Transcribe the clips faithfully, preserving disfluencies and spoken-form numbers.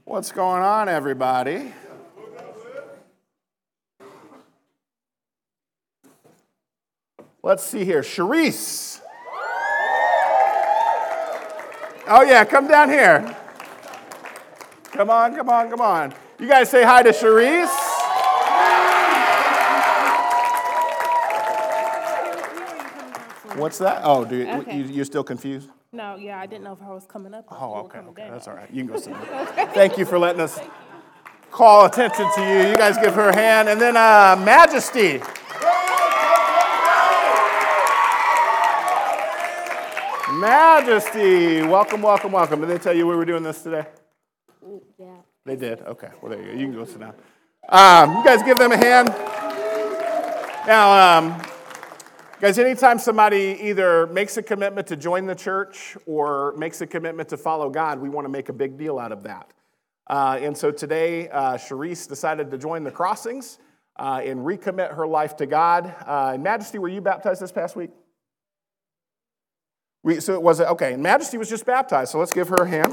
What's going on, everybody? Let's see here. Sharice. Oh, yeah, come down here. Come on, come on, come on. You guys say hi to Sharice. What's that? Oh, do you, Okay. you, you're still confused? No, yeah, I didn't know if I was coming up. Oh, okay, okay, down. that's all right. You can go sit down. Thank you for letting us call attention to you. You guys give her a hand. And then uh, Majesty. Majesty. Welcome, welcome, welcome. Did they tell you we were doing this today? Yeah. They did? Okay. Well, there you go. You can go sit down. Um, you guys give them a hand. Now, um, guys, anytime somebody either makes a commitment to join the church or makes a commitment to follow God, we want to make a big deal out of that. Uh, and so today, uh, Sharice decided to join the Crossings uh, and recommit her life to God. Uh, Majesty, were you baptized this past week? We, so it was, okay, Majesty was just baptized, so let's give her a hand.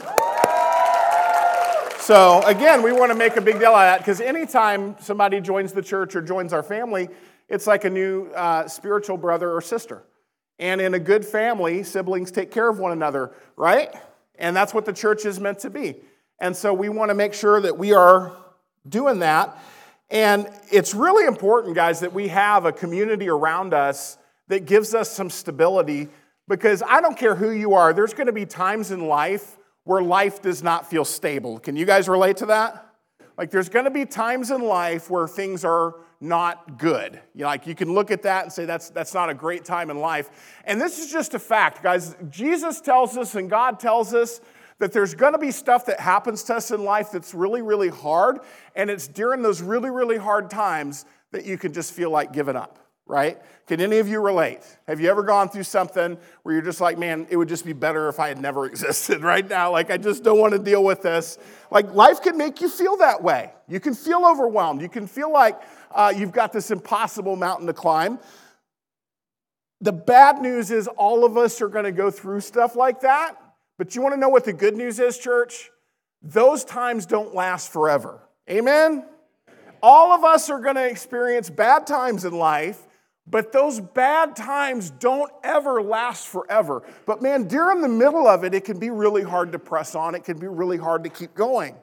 So again, we want to make a big deal out of that because anytime somebody joins the church or joins our family, it's like a new uh, spiritual brother or sister. And in a good family, siblings take care of one another, right? And that's what the church is meant to be. And so we want to make sure that we are doing that. And it's really important, guys, that we have a community around us that gives us some stability, because I don't care who you are, there's going to be times in life where life does not feel stable. Can you guys relate to that? Like there's going to be times in life where things are not good. You know, like you can look at that and say that's that's not a great time in life. And this is just a fact, guys. Jesus tells us and God tells us that there's going to be stuff that happens to us in life that's really, really hard. And it's during those really, really hard times that you can just feel like giving up, right? Can any of you relate? Have you ever gone through something where you're just like, man, it would just be better if I had never existed right now? Like, I just don't want to deal with this. Like, life can make you feel that way. You can feel overwhelmed. You can feel like uh, you've got this impossible mountain to climb. The bad news is all of us are going to go through stuff like that. But you want to know what the good news is, church? Those times don't last forever. Amen? All of us are going to experience bad times in life, but those bad times don't ever last forever. But man, during the middle of it, it can be really hard to press on. It can be really hard to keep going.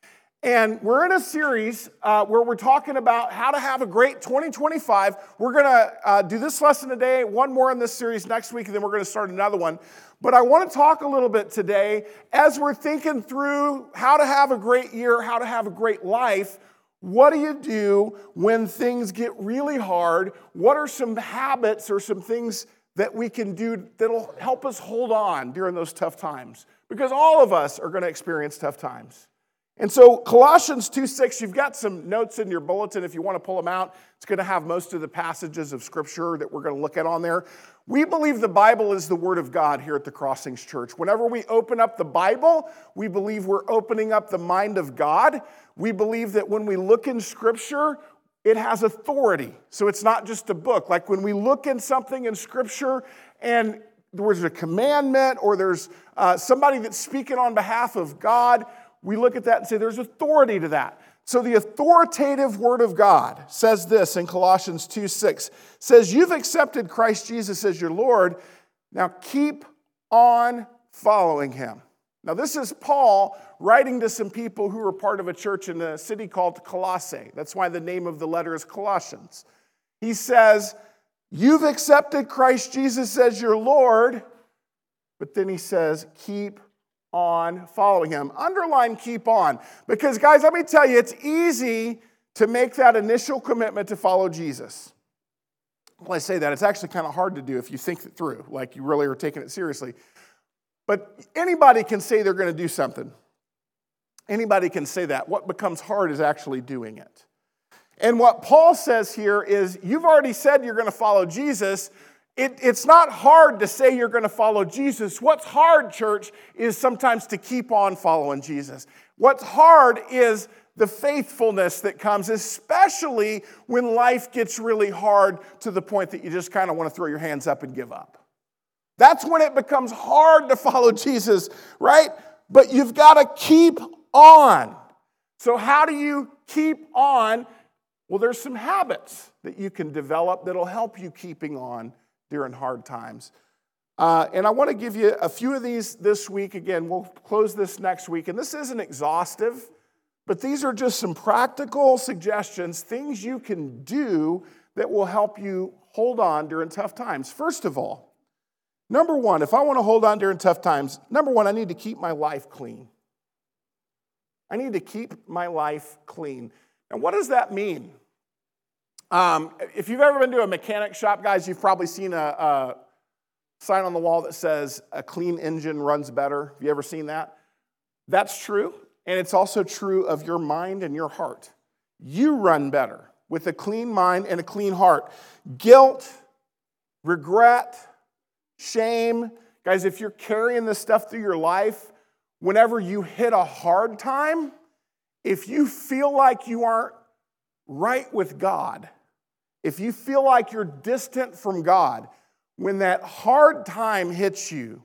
And we're in a series uh, where we're talking about how to have a great twenty twenty-five. We're going to uh, do this lesson today, one more in this series next week, and then we're going to start another one. But I want to talk a little bit today as we're thinking through how to have a great year, how to have a great life. What do you do when things get really hard? What are some habits or some things that we can do that'll help us hold on during those tough times? Because all of us are going to experience tough times. And so Colossians two six, you've got some notes in your bulletin if you want to pull them out. It's going to have most of the passages of Scripture that we're going to look at on there. We believe the Bible is the Word of God here at the Crossings Church. Whenever we open up the Bible, we believe we're opening up the mind of God. We believe that when we look in Scripture, it has authority. So it's not just a book. Like when we look in something in Scripture and there's a commandment or there's uh, somebody that's speaking on behalf of God, we look at that and say there's authority to that. So the authoritative Word of God says this in Colossians two six, says, you've accepted Christ Jesus as your Lord. Now keep on following Him. Now this is Paul writing to some people who were part of a church in a city called Colossae. That's why the name of the letter is Colossians. He says, you've accepted Christ Jesus as your Lord, but then he says, keep on following Him. Underline keep on. Because guys, let me tell you, it's easy to make that initial commitment to follow Jesus. Well, I say that, it's actually kind of hard to do if you think it through, like you really are taking it seriously. But anybody can say they're going to do something. Anybody can say that. What becomes hard is actually doing it. And what Paul says here is, you've already said you're going to follow Jesus. It, it's not hard to say you're going to follow Jesus. What's hard, church, is sometimes to keep on following Jesus. What's hard is the faithfulness that comes, especially when life gets really hard to the point that you just kind of want to throw your hands up and give up. That's when it becomes hard to follow Jesus, right? But you've got to keep on. So how do you keep on? Well, there's some habits that you can develop that'll help you keeping on during hard times. Uh, and I want to give you a few of these this week. Again, we'll close this next week. And this isn't exhaustive, but these are just some practical suggestions, things you can do that will help you hold on during tough times. First of all, number one, if I want to hold on during tough times, number one, I need to keep my life clean. I need to keep my life clean. And what does that mean? Um, if you've ever been to a mechanic shop, guys, you've probably seen a, a sign on the wall that says, a clean engine runs better. Have you ever seen that? That's true, and it's also true of your mind and your heart. You run better with a clean mind and a clean heart. Guilt, regret, shame. Guys, if you're carrying this stuff through your life, whenever you hit a hard time, if you feel like you aren't right with God, if you feel like you're distant from God, when that hard time hits you,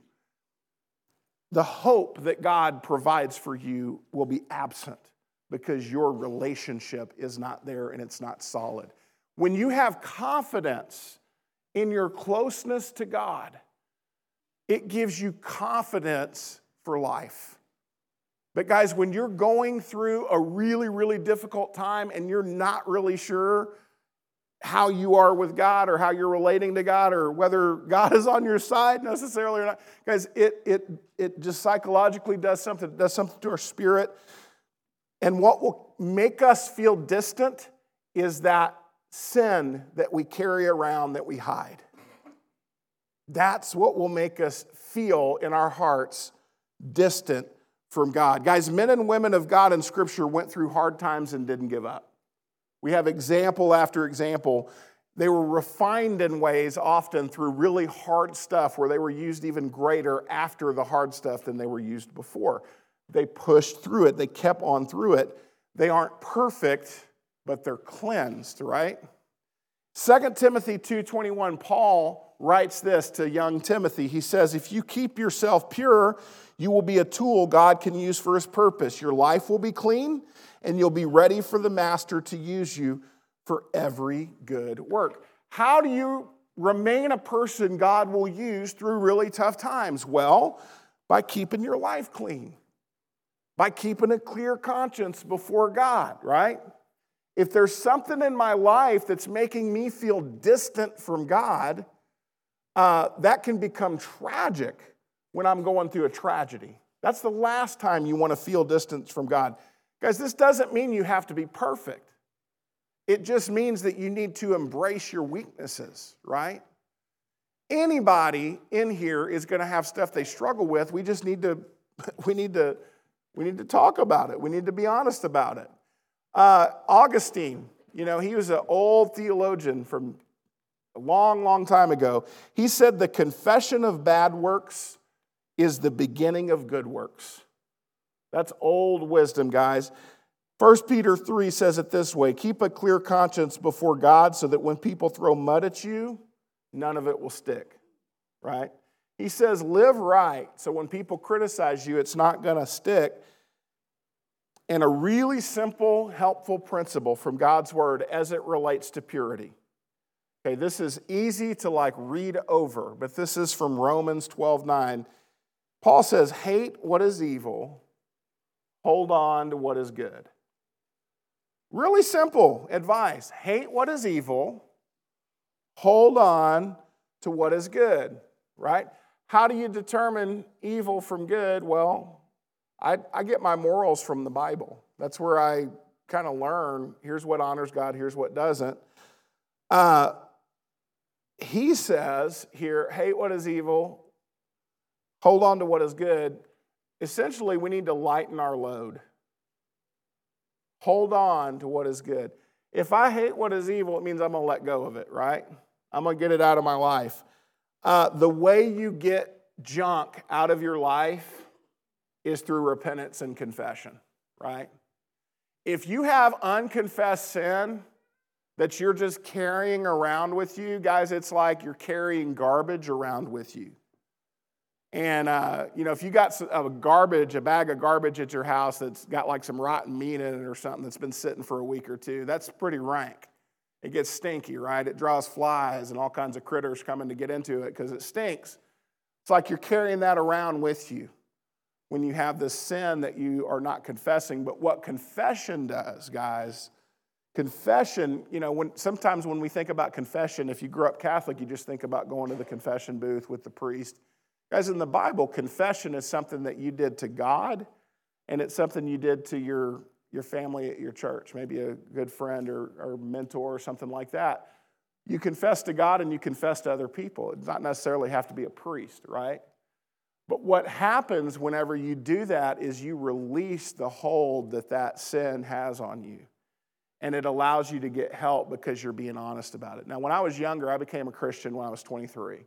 the hope that God provides for you will be absent because your relationship is not there and it's not solid. When you have confidence in your closeness to God, it gives you confidence for life. But guys, when you're going through a really, really difficult time and you're not really sure how you are with God or how you're relating to God or whether God is on your side necessarily or not, guys, it, it, it just psychologically does something. It does something to our spirit. And what will make us feel distant is that sin that we carry around that we hide. That's what will make us feel in our hearts distant from God. Guys, men and women of God in Scripture went through hard times and didn't give up. We have example after example. They were refined in ways often through really hard stuff where they were used even greater after the hard stuff than they were used before. They pushed through it. They kept on through it. They aren't perfect, but they're cleansed, right? Second Timothy two twenty-one, Paul writes this to young Timothy. He says, if you keep yourself pure, you will be a tool God can use for his purpose. Your life will be clean, and you'll be ready for the master to use you for every good work. How do you remain a person God will use through really tough times? Well, by keeping your life clean, by keeping a clear conscience before God, right? If there's something in my life that's making me feel distant from God, uh, that can become tragic when I'm going through a tragedy. That's the last time you want to feel distance from God. Guys, this doesn't mean you have to be perfect. It just means that you need to embrace your weaknesses, right? Anybody in here is going to have stuff they struggle with. We just need to, we need to, we need to talk about it. We need to be honest about it. Uh, Augustine, you know, he was an old theologian from a long, long time ago. He said the confession of bad works is the beginning of good works. That's old wisdom, guys. First Peter three says it this way, keep a clear conscience before God so that when people throw mud at you, none of it will stick, right? He says live right so when people criticize you, it's not going to stick. And a really simple, helpful principle from God's word as it relates to purity. Okay, this is easy to like read over, but this is from Romans twelve nine. Paul says, hate what is evil, hold on to what is good. Really simple advice. Hate what is evil, hold on to what is good, right? How do you determine evil from good? Well, I, I get my morals from the Bible. That's where I kind of learn, here's what honors God, here's what doesn't. Uh, he says here, hate what is evil, hold on to what is good. Essentially, we need to lighten our load. Hold on to what is good. If I hate what is evil, it means I'm going to let go of it, right? I'm going to get it out of my life. Uh, the way you get junk out of your life is through repentance and confession, right? If you have unconfessed sin that you're just carrying around with you, guys, it's like you're carrying garbage around with you. And, uh, you know, if you got a garbage, a bag of garbage at your house that's got like some rotten meat in it or something that's been sitting for a week or two, that's pretty rank. It gets stinky, right? It draws flies and all kinds of critters coming to get into it because it stinks. It's like you're carrying that around with you when you have this sin that you are not confessing. But what confession does, guys, confession, you know, when sometimes when we think about confession, if you grew up Catholic, you just think about going to the confession booth with the priest. Guys, in the Bible, confession is something that you did to God, and it's something you did to your, your family at your church, maybe a good friend or, or mentor or something like that. You confess to God and you confess to other people. It does not necessarily have to be a priest, right? But what happens whenever you do that is you release the hold that that sin has on you. And it allows you to get help because you're being honest about it. Now, when I was younger, I became a Christian when I was twenty-three.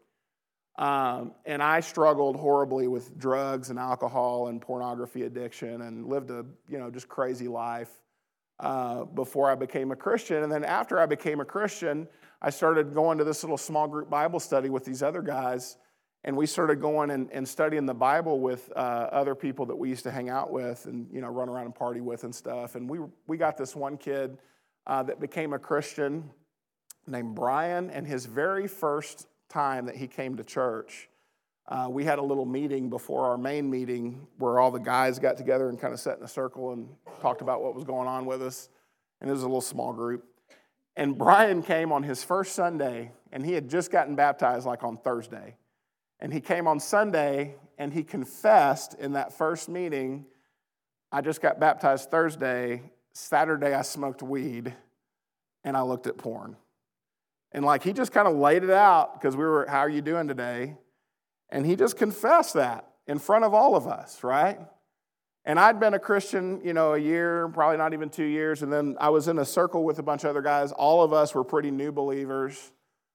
Um, and I struggled horribly with drugs and alcohol and pornography addiction and lived a, you know, just crazy life uh, before I became a Christian. And then after I became a Christian, I started going to this little small group Bible study with these other guys. And we started going and, and studying the Bible with uh, other people that we used to hang out with and, you know, run around and party with and stuff. And we we got this one kid uh, that became a Christian named Brian, and his very first time that he came to church, uh, we had a little meeting before our main meeting where all the guys got together and kind of sat in a circle and talked about what was going on with us. And it was a little small group. And Brian came on his first Sunday, and he had just gotten baptized like on Thursday. And he came on Sunday, and he confessed in that first meeting, I just got baptized Thursday. Saturday I smoked weed, and I looked at porn. And like he just kind of laid it out because we were, how are you doing today? And he just confessed that in front of all of us, right? And I'd been a Christian, you know, a year, probably not even two years. And then I was in a circle with a bunch of other guys. All of us were pretty new believers.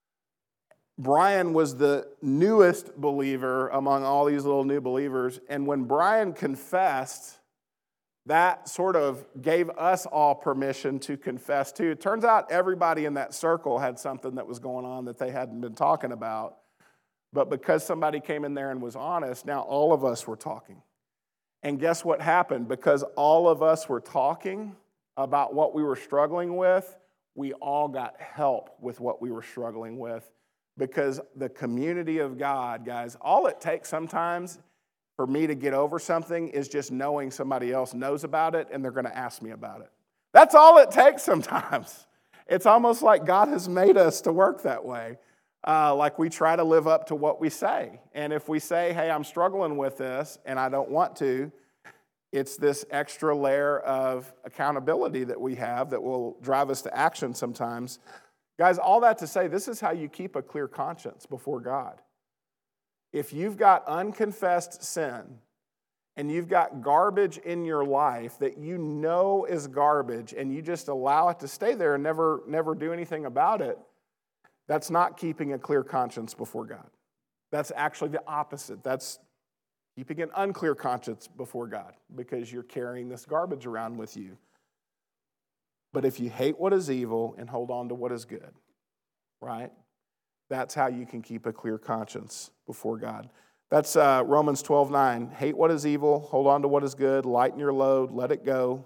Brian was the newest believer among all these little new believers. And when Brian confessed, that sort of gave us all permission to confess too. It turns out everybody in that circle had something that was going on that they hadn't been talking about. But because somebody came in there and was honest, now all of us were talking. And guess what happened? Because all of us were talking about what we were struggling with, we all got help with what we were struggling with. Because the community of God, guys, all it takes sometimes for me to get over something is just knowing somebody else knows about it and they're going to ask me about it. That's all it takes sometimes. It's almost like God has made us to work that way. Uh, like we try to live up to what we say. And if we say, hey, I'm struggling with this and I don't want to, it's this extra layer of accountability that we have that will drive us to action sometimes. Guys, all that to say, this is how you keep a clear conscience before God. If you've got unconfessed sin and you've got garbage in your life that you know is garbage and you just allow it to stay there and never, never do anything about it, that's not keeping a clear conscience before God. That's actually the opposite. That's keeping an unclear conscience before God because you're carrying this garbage around with you. But if you hate what is evil and hold on to what is good, right? That's how you can keep a clear conscience before God. That's uh, Romans twelve nine. Hate what is evil, hold on to what is good, lighten your load, let it go.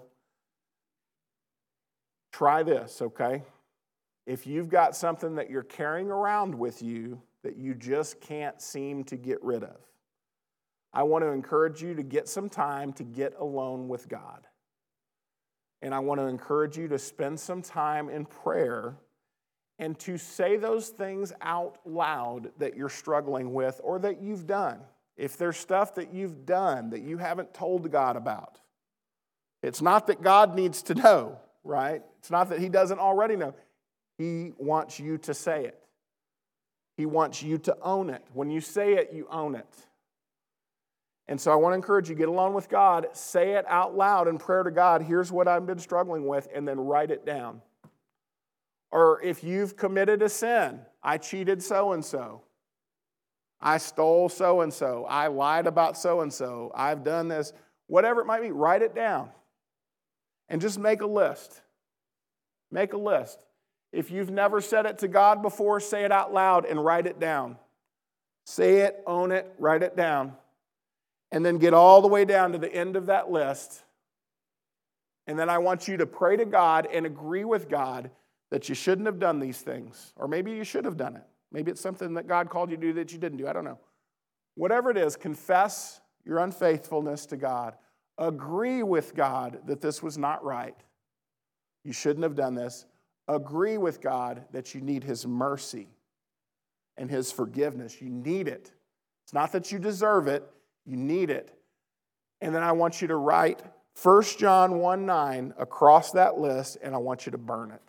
Try this, okay? If you've got something that you're carrying around with you that you just can't seem to get rid of, I want to encourage you to get some time to get alone with God. And I want to encourage you to spend some time in prayer and to say those things out loud that you're struggling with or that you've done. If there's stuff that you've done that you haven't told God about, it's not that God needs to know, right? It's not that he doesn't already know. He wants you to say it. He wants you to own it. When you say it, you own it. And so I want to encourage you, get alone with God, say it out loud in prayer to God. Here's what I've been struggling with, and then write it down. Or if you've committed a sin, I cheated so-and-so. I stole so-and-so. I lied about so-and-so. I've done this. Whatever it might be, write it down. And just make a list. Make a list. If you've never said it to God before, say it out loud and write it down. Say it, own it, write it down. And then get all the way down to the end of that list. And then I want you to pray to God and agree with God that you shouldn't have done these things. Or maybe you should have done it. Maybe it's something that God called you to do that you didn't do. I don't know. Whatever it is, confess your unfaithfulness to God. Agree with God that this was not right. You shouldn't have done this. Agree with God that you need His mercy and His forgiveness. You need it. It's not that you deserve it. You need it. And then I want you to write First John one nine across that list, and I want you to burn it.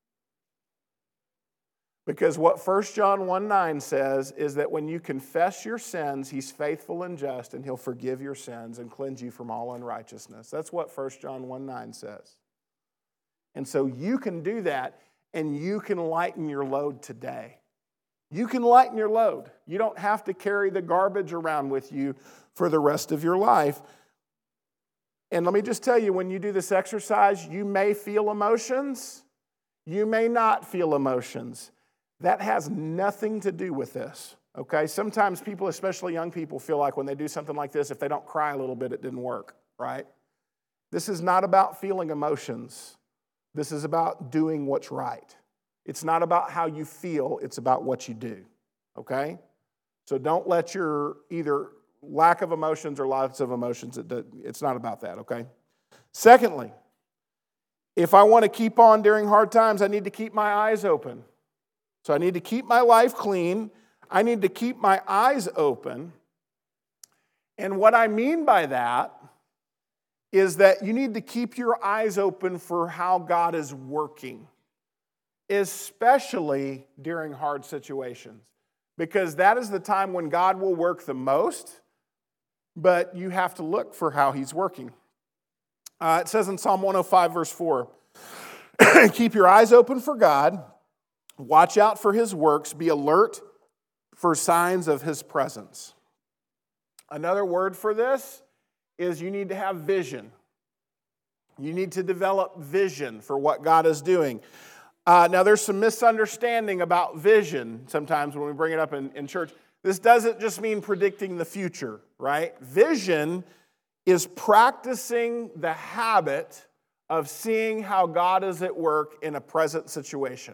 Because what First John one nine says is that when you confess your sins, He's faithful and just, and He'll forgive your sins and cleanse you from all unrighteousness. That's what First John one nine says. And so you can do that, and you can lighten your load today. You can lighten your load. You don't have to carry the garbage around with you for the rest of your life. And let me just tell you, when you do this exercise, you may feel emotions. You may not feel emotions. That has nothing to do with this, okay? Sometimes people, especially young people, feel like when they do something like this, if they don't cry a little bit, it didn't work, right? This is not about feeling emotions. This is about doing what's right. It's not about how you feel, it's about what you do, okay? So don't let your either lack of emotions or lots of emotions, it's not about that, okay? Secondly, if I want to keep on during hard times, I need to keep my eyes open. So I need to keep my life clean. I need to keep my eyes open. And what I mean by that is that you need to keep your eyes open for how God is working, especially during hard situations, because that is the time when God will work the most, but you have to look for how He's working. Uh, it says in Psalm one oh five, verse four, keep your eyes open for God, watch out for His works, be alert for signs of His presence. Another word for this is you need to have vision. You need to develop vision for what God is doing. Uh, now, there's some misunderstanding about vision sometimes when we bring it up in, in church. This doesn't just mean predicting the future, right? Vision is practicing the habit of seeing how God is at work in a present situation.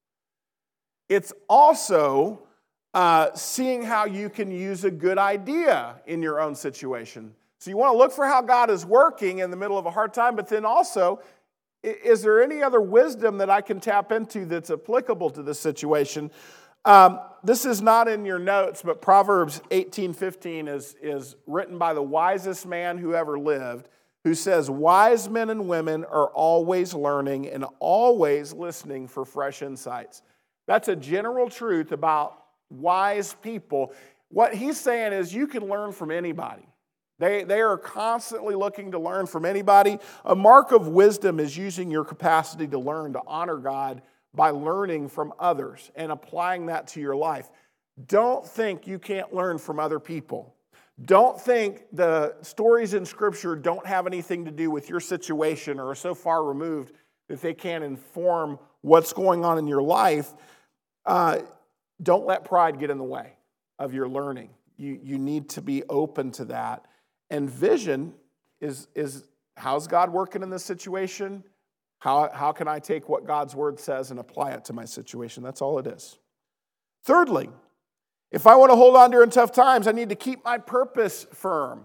It's also uh, seeing how you can use a good idea in your own situation. So you want to look for how God is working in the middle of a hard time, but then also, is there any other wisdom that I can tap into that's applicable to this situation? Um, this is not in your notes, but Proverbs eighteen fifteen is, is written by the wisest man who ever lived, who says, wise men and women are always learning and always listening for fresh insights. That's a general truth about wise people. What he's saying is you can learn from anybody. They, they are constantly looking to learn from anybody. A mark of wisdom is using your capacity to learn, to honor God by learning from others and applying that to your life. Don't think you can't learn from other people. Don't think the stories in Scripture don't have anything to do with your situation or are so far removed that they can't inform what's going on in your life. Uh, don't let pride get in the way of your learning. You, you need to be open to that. And vision is, is how's God working in this situation? How, how can I take what God's word says and apply it to my situation? That's all it is. Thirdly, if I want to hold on during tough times, I need to keep my purpose firm.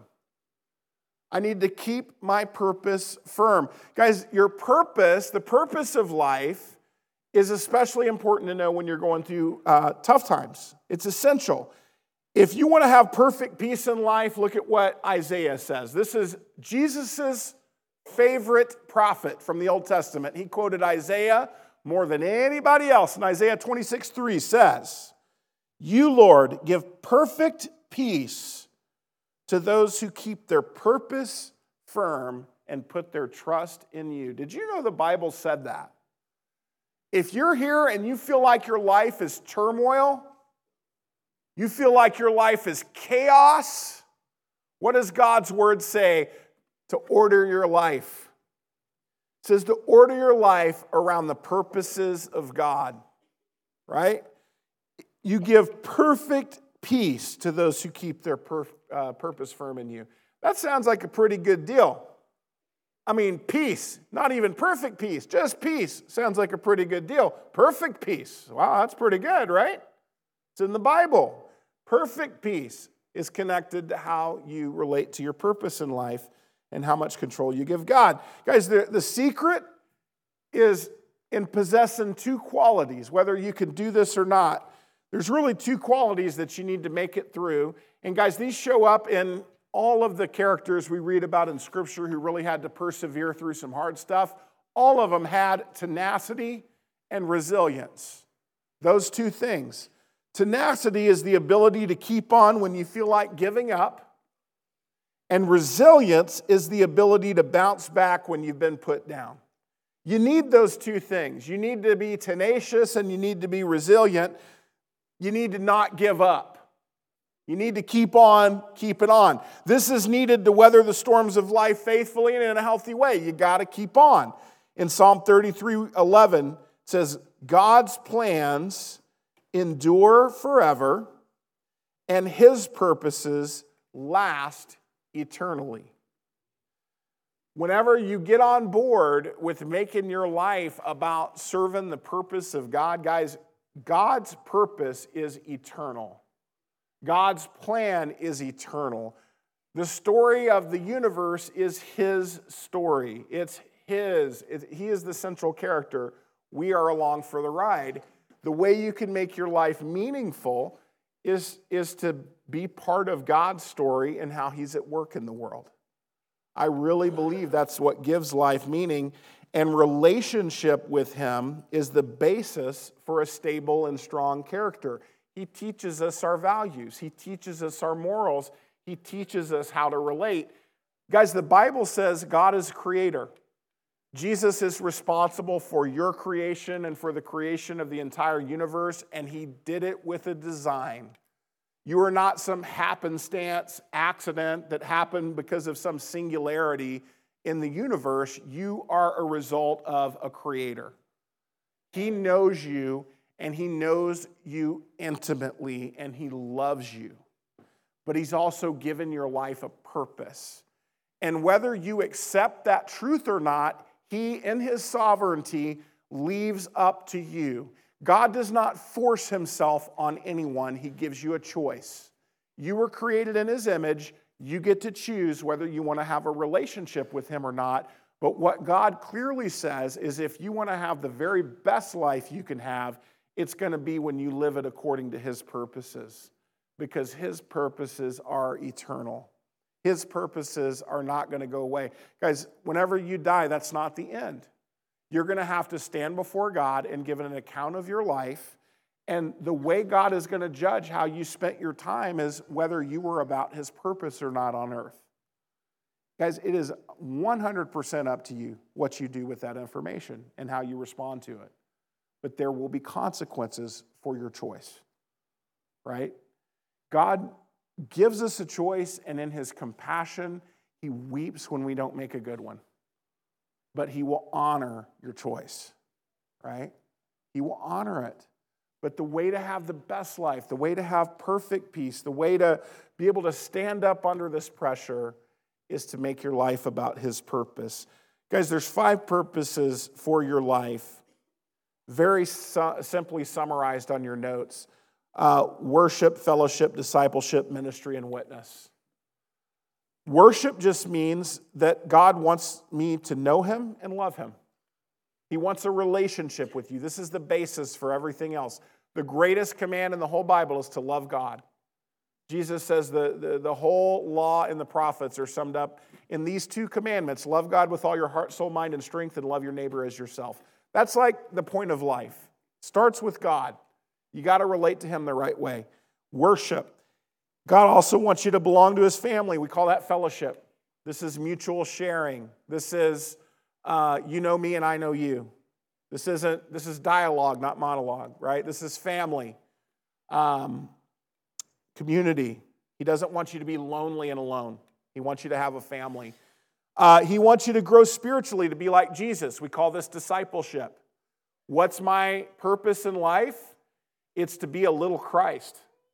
I need to keep my purpose firm. Guys, your purpose, the purpose of life, is especially important to know when you're going through uh, tough times. It's essential. If you want to have perfect peace in life, look at what Isaiah says. This is Jesus' favorite prophet from the Old Testament. He quoted Isaiah more than anybody else. And Isaiah twenty-six three says, you, Lord, give perfect peace to those who keep their purpose firm and put their trust in you. Did you know the Bible said that? If you're here and you feel like your life is turmoil, you feel like your life is chaos, what does God's word say? To order your life. It says to order your life around the purposes of God, right? You give perfect peace to those who keep their pur- uh, purpose firm in you. That sounds like a pretty good deal. I mean, peace, not even perfect peace, just peace. Sounds like a pretty good deal. Perfect peace. Wow, that's pretty good, right? It's in the Bible. Perfect peace is connected to how you relate to your purpose in life and how much control you give God. Guys, the, the secret is in possessing two qualities, whether you can do this or not. There's really two qualities that you need to make it through. And guys, these show up in all of the characters we read about in Scripture who really had to persevere through some hard stuff. All of them had tenacity and resilience. Those two things. Tenacity is the ability to keep on when you feel like giving up. And resilience is the ability to bounce back when you've been put down. You need those two things. You need to be tenacious and you need to be resilient. You need to not give up. You need to keep on, keep it on. This is needed to weather the storms of life faithfully and in a healthy way. You got to keep on. In Psalm thirty-three eleven, it says, God's plans endure forever, and His purposes last eternally. Whenever you get on board with making your life about serving the purpose of God, guys, God's purpose is eternal. God's plan is eternal. The story of the universe is His story. It's His. It, he is the central character. We are along for the ride. The way you can make your life meaningful is, is to be part of God's story and how He's at work in the world. I really believe that's what gives life meaning. And relationship with Him is the basis for a stable and strong character. He teaches us our values. He teaches us our morals. He teaches us how to relate. Guys, the Bible says God is creator. Jesus is responsible for your creation and for the creation of the entire universe, and He did it with a design. You are not some happenstance accident that happened because of some singularity in the universe. You are a result of a creator. He knows you, and He knows you intimately, and He loves you. But He's also given your life a purpose. And whether you accept that truth or not, He, in His sovereignty, leaves up to you. God does not force Himself on anyone. He gives you a choice. You were created in His image. You get to choose whether you want to have a relationship with Him or not. But what God clearly says is if you want to have the very best life you can have, it's going to be when you live it according to His purposes, because His purposes are eternal. His purposes are not going to go away. Guys, whenever you die, that's not the end. You're going to have to stand before God and give an account of your life. And the way God is going to judge how you spent your time is whether you were about His purpose or not on earth. Guys, it is one hundred percent up to you what you do with that information and how you respond to it. But there will be consequences for your choice, right? God gives us a choice, and in His compassion, He weeps when we don't make a good one. But He will honor your choice, right? He will honor it. But the way to have the best life, the way to have perfect peace, the way to be able to stand up under this pressure is to make your life about His purpose. Guys, there's five purposes for your life, very su- simply summarized on your notes. Uh, worship, fellowship, discipleship, ministry, and witness. Worship just means that God wants me to know Him and love Him. He wants a relationship with you. This is the basis for everything else. The greatest command in the whole Bible is to love God. Jesus says the, the, the whole law and the prophets are summed up in these two commandments. Love God with all your heart, soul, mind, and strength, and love your neighbor as yourself. That's like the point of life. It starts with God. You got to relate to Him the right way. Worship. God also wants you to belong to His family. We call that fellowship. This is mutual sharing. This is uh, you know me and I know you. This isn't. This is dialogue, not monologue, right? This is family, um, community. He doesn't want you to be lonely and alone. He wants you to have a family. Uh, he wants you to grow spiritually, to be like Jesus. We call this discipleship. What's my purpose in life? It's to be a little Christ,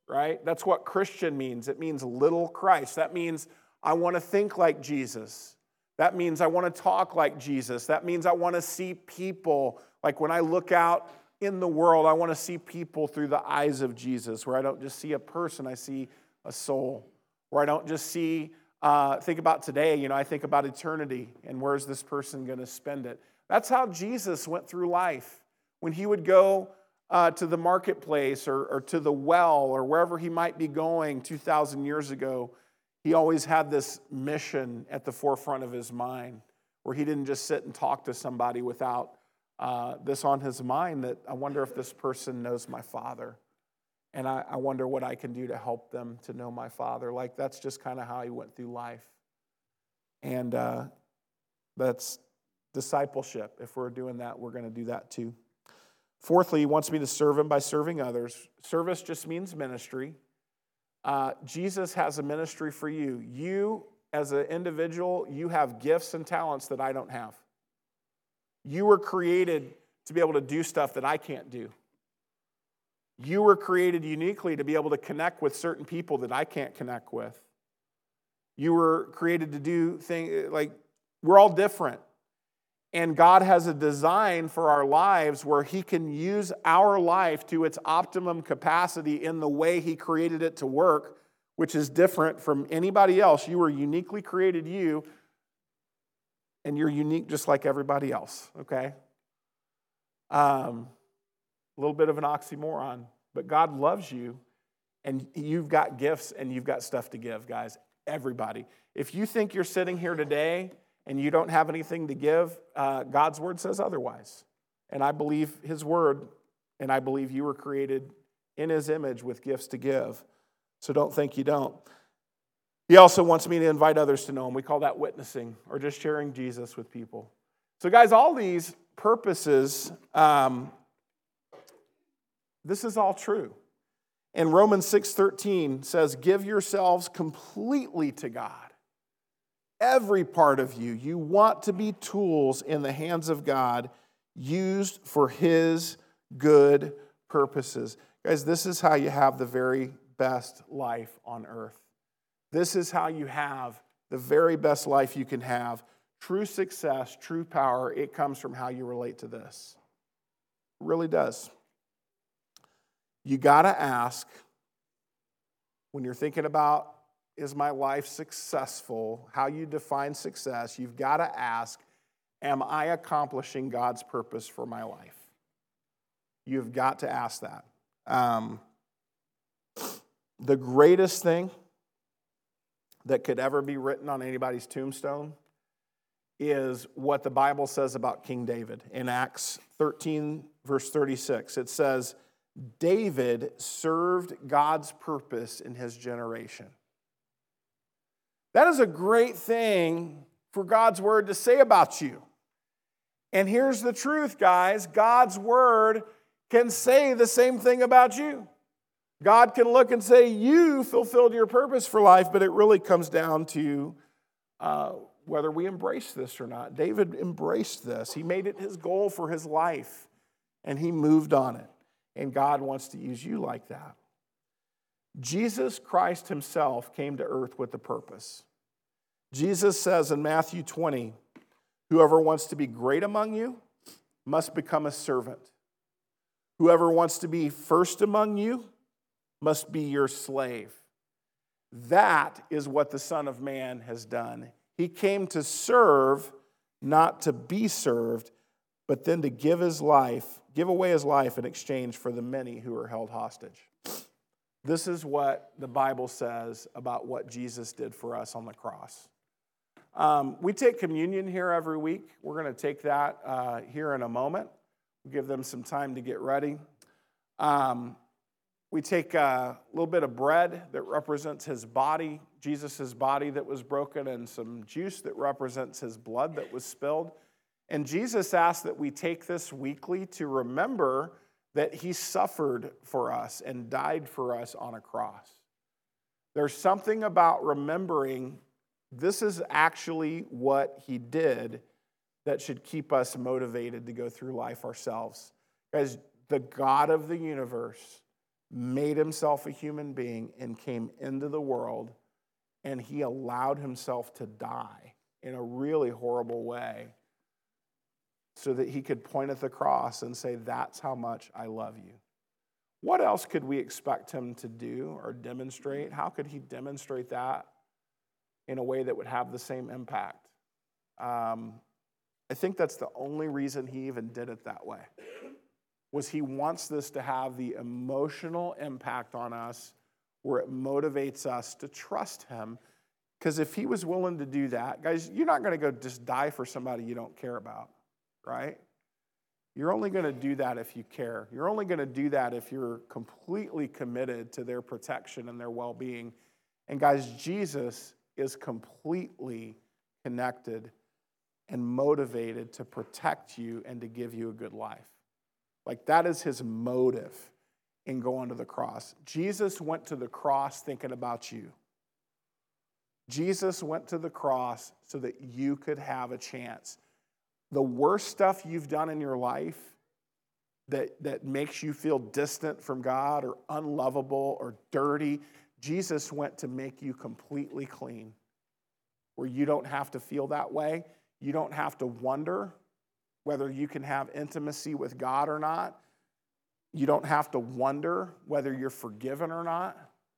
right? That's what Christian means. It means little Christ. That means I want to think like Jesus. That means I want to talk like Jesus. That means I want to see people, like when I look out in the world, I want to see people through the eyes of Jesus, where I don't just see a person, I see a soul. Where I don't just see, uh, think about today, you know, I think about eternity and where's this person going to spend it. That's how Jesus went through life. When he would go uh, to the marketplace or, or to the well or wherever he might be going two thousand years ago, he always had this mission at the forefront of his mind, where he didn't just sit and talk to somebody without uh, this on his mind, that I wonder if this person knows my Father. And I, I wonder what I can do to help them to know my Father. Like, that's just kind of how he went through life. And uh, that's discipleship. If we're doing that, we're going to do that too. Fourthly, he wants me to serve him by serving others. Service just means ministry. Uh, Jesus has a ministry for you. You, as an individual, you have gifts and talents that I don't have. You were created to be able to do stuff that I can't do. You were created uniquely to be able to connect with certain people that I can't connect with. You were created to do things, like, we're all different. And God has a design for our lives where he can use our life to its optimum capacity in the way he created it to work, which is different from anybody else. You were uniquely created, you, and you're unique just like everybody else, okay? Um... A little bit of an oxymoron, but God loves you, and you've got gifts and you've got stuff to give, guys. Everybody. If you think you're sitting here today and you don't have anything to give, uh, God's word says otherwise. And I believe his word, and I believe you were created in his image with gifts to give. So don't think you don't. He also wants me to invite others to know him. We call that witnessing, or just sharing Jesus with people. So guys, all these purposes, um, this is all true. And Romans six thirteen says, give yourselves completely to God. Every part of you. You want to be tools in the hands of God, used for his good purposes. Guys, this is how you have the very best life on earth. This is how you have the very best life you can have. True success, true power, it comes from how you relate to this. It really does. You got to ask, when you're thinking about, is my life successful, how you define success, you've got to ask, am I accomplishing God's purpose for my life? You've got to ask that. Um, the greatest thing that could ever be written on anybody's tombstone is what the Bible says about King David. In Acts thirteen, verse thirty-six, it says, David served God's purpose in his generation. That is a great thing for God's word to say about you. And here's the truth, guys. God's word can say the same thing about you. God can look and say, you fulfilled your purpose for life, but it really comes down to uh, whether we embrace this or not. David embraced this. He made it his goal for his life, and he moved on it. And God wants to use you like that. Jesus Christ himself came to earth with a purpose. Jesus says in Matthew twenty, whoever wants to be great among you must become a servant. Whoever wants to be first among you must be your slave. That is what the Son of Man has done. He came to serve, not to be served, but then to give his life, give away his life in exchange for the many who are held hostage. This is what the Bible says about what Jesus did for us on the cross. Um, we take communion here every week. We're going to take that uh, here in a moment. We'll give them some time to get ready. Um, we take a little bit of bread that represents his body, Jesus' body that was broken, and some juice that represents his blood that was spilled. And Jesus asked that we take this weekly to remember that he suffered for us and died for us on a cross. There's something about remembering this is actually what he did that should keep us motivated to go through life ourselves. Guys, the God of the universe made himself a human being, and came into the world, and he allowed himself to die in a really horrible way so that he could point at the cross and say, that's how much I love you. What else could we expect him to do or demonstrate? How could he demonstrate that in a way that would have the same impact? Um, I think that's the only reason he even did it that way, was he wants this to have the emotional impact on us where it motivates us to trust him. Because if he was willing to do that, guys, you're not going to go just die for somebody you don't care about, right? You're only going to do that if you care. You're only going to do that if you're completely committed to their protection and their well-being. And guys, Jesus is completely connected and motivated to protect you and to give you a good life. Like, that is his motive in going to the cross. Jesus went to the cross thinking about you. Jesus went to the cross so that you could have a chance. The worst stuff you've done in your life that, that makes you feel distant from God or unlovable or dirty, Jesus went to make you completely clean, where you don't have to feel that way. You don't have to wonder whether you can have intimacy with God or not. You don't have to wonder whether you're forgiven or not.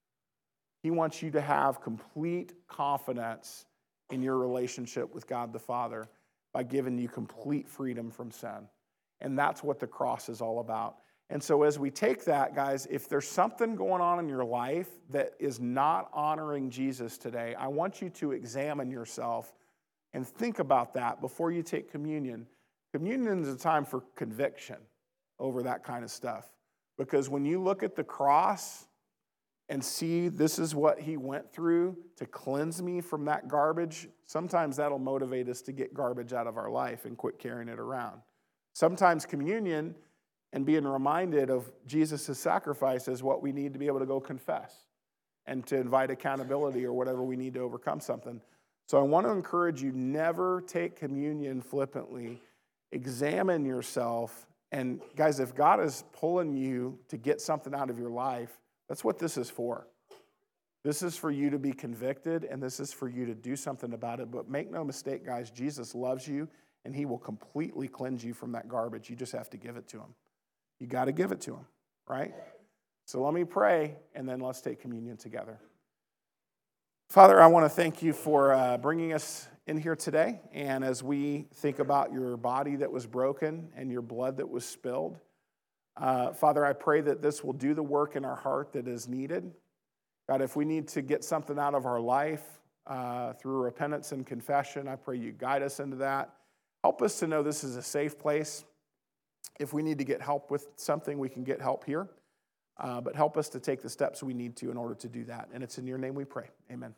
He wants you to have complete confidence in your relationship with God the Father by giving you complete freedom from sin. And that's what the cross is all about. And so as we take that, guys, if there's something going on in your life that is not honoring Jesus today, I want you to examine yourself and think about that before you take communion. Communion is a time for conviction over that kind of stuff. Because when you look at the cross and see this is what he went through to cleanse me from that garbage, sometimes that'll motivate us to get garbage out of our life and quit carrying it around. Sometimes communion and being reminded of Jesus' sacrifice is what we need to be able to go confess and to invite accountability or whatever we need to overcome something. So I want to encourage you, never take communion flippantly. Examine yourself. And guys, if God is pulling you to get something out of your life, that's what this is for. This is for you to be convicted, and this is for you to do something about it. But make no mistake, guys, Jesus loves you, and he will completely cleanse you from that garbage. You just have to give it to him. You got to give it to him, right? So let me pray, and then let's take communion together. Father, I want to thank you for uh, bringing us in here today. And as we think about your body that was broken and your blood that was spilled, uh, Father, I pray that this will do the work in our heart that is needed. God, if we need to get something out of our life uh, through repentance and confession, I pray you guide us into that. Help us to know this is a safe place. If we need to get help with something, we can get help here. Uh, but help us to take the steps we need to in order to do that. And it's in your name we pray. Amen.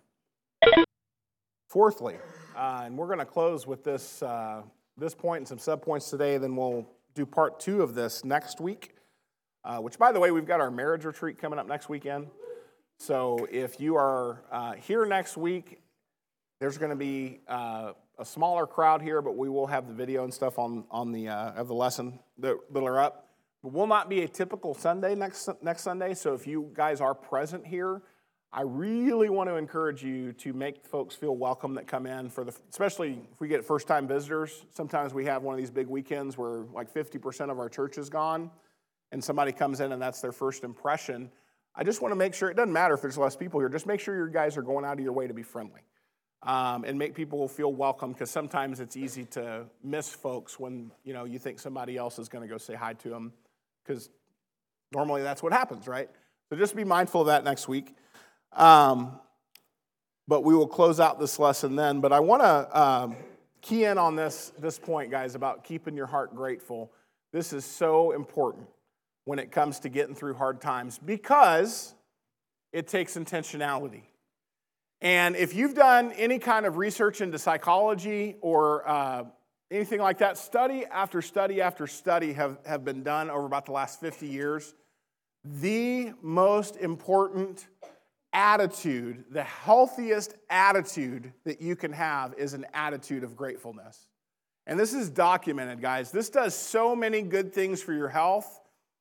Fourthly, uh, and we're going to close with this, uh, this point and some subpoints today, then we'll do part two of this next week, uh, which, by the way, we've got our marriage retreat coming up next weekend. So if you are uh, here next week, there's going to be uh, a smaller crowd here, but we will have the video and stuff on, on the, uh, of the lesson that, that are up. It will not be a typical Sunday next next Sunday, so if you guys are present here, I really want to encourage you to make folks feel welcome that come in, for the, especially if we get first-time visitors. Sometimes we have one of these big weekends where like fifty percent of our church is gone, and somebody comes in and that's their first impression. I just want to make sure, it doesn't matter if there's less people here, just make sure your guys are going out of your way to be friendly um, and make people feel welcome, because sometimes it's easy to miss folks when you know you think somebody else is going to go say hi to them. Because normally that's what happens, right? So just be mindful of that next week. Um, but we will close out this lesson then. But I want to um, key in on this, this point, guys, about keeping your heart grateful. This is so important when it comes to getting through hard times, because it takes intentionality. And if you've done any kind of research into psychology or uh, anything like that, study after study after study have, have been done over about the last fifty years. The most important attitude, the healthiest attitude that you can have is an attitude of gratefulness. And this is documented, guys. This does so many good things for your health.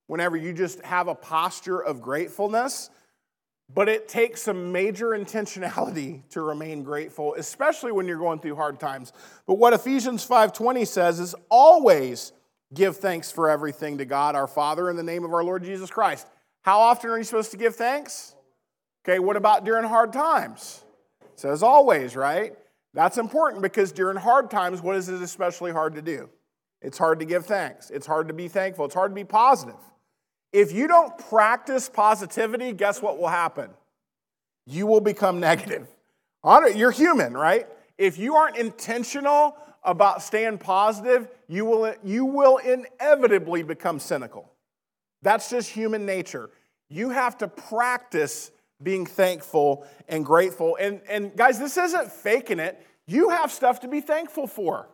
whenever you just have a posture of gratefulness. But it takes some major intentionality to remain grateful, especially when you're going through hard times. But what Ephesians five twenty says is always give thanks for everything to God our Father in the name of our Lord Jesus Christ. How often are you supposed to give thanks? Okay, what about during hard times? It says always, right? That's important because during hard times, what is it especially hard to do? It's hard to give thanks. It's hard to be thankful. It's hard to be positive. If you don't practice positivity, guess what will happen? You will become negative. You're human, right? If you aren't intentional about staying positive, you will, you will inevitably become cynical. That's just human nature. You have to practice being thankful and grateful. And, and guys, this isn't faking it. You have stuff to be thankful for.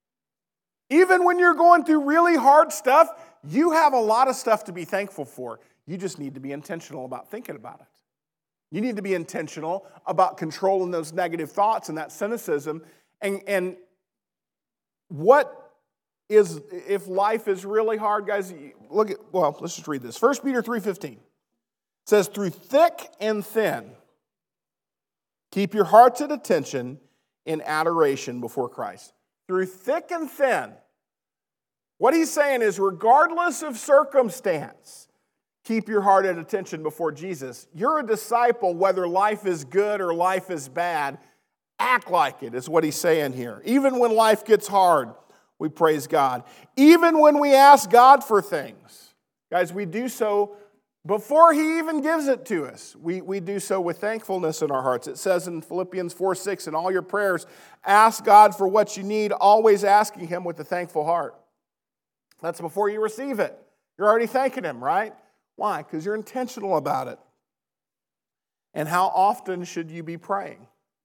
Even when you're going through really hard stuff, you have a lot of stuff to be thankful for. You just need to be intentional about thinking about it. You need to be intentional about controlling those negative thoughts and that cynicism. And, and what is, if life is really hard, guys, look at, well, let's just read this. First Peter three fifteen says, through thick and thin, keep your hearts at attention in adoration before Christ. Through thick and thin. What he's saying is, regardless of circumstance, keep your heart at attention before Jesus. You're a disciple, whether life is good or life is bad. Act like it, is what he's saying here. Even when life gets hard, we praise God. Even when we ask God for things, guys, we do so before he even gives it to us. We, we do so with thankfulness in our hearts. It says in Philippians four six, in all your prayers, ask God for what you need, always asking him with a thankful heart. That's before you receive it. You're already thanking him, right? Why? Because you're intentional about it. And how often should you be praying?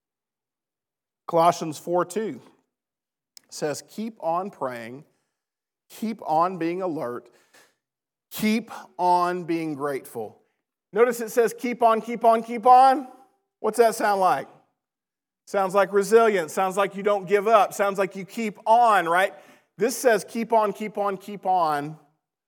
Colossians four two says, keep on praying, keep on being alert, keep on being grateful. Notice it says keep on, keep on, keep on. What's that sound like? Sounds like resilience. Sounds like you don't give up. Sounds like you keep on, right? This says keep on, keep on, keep on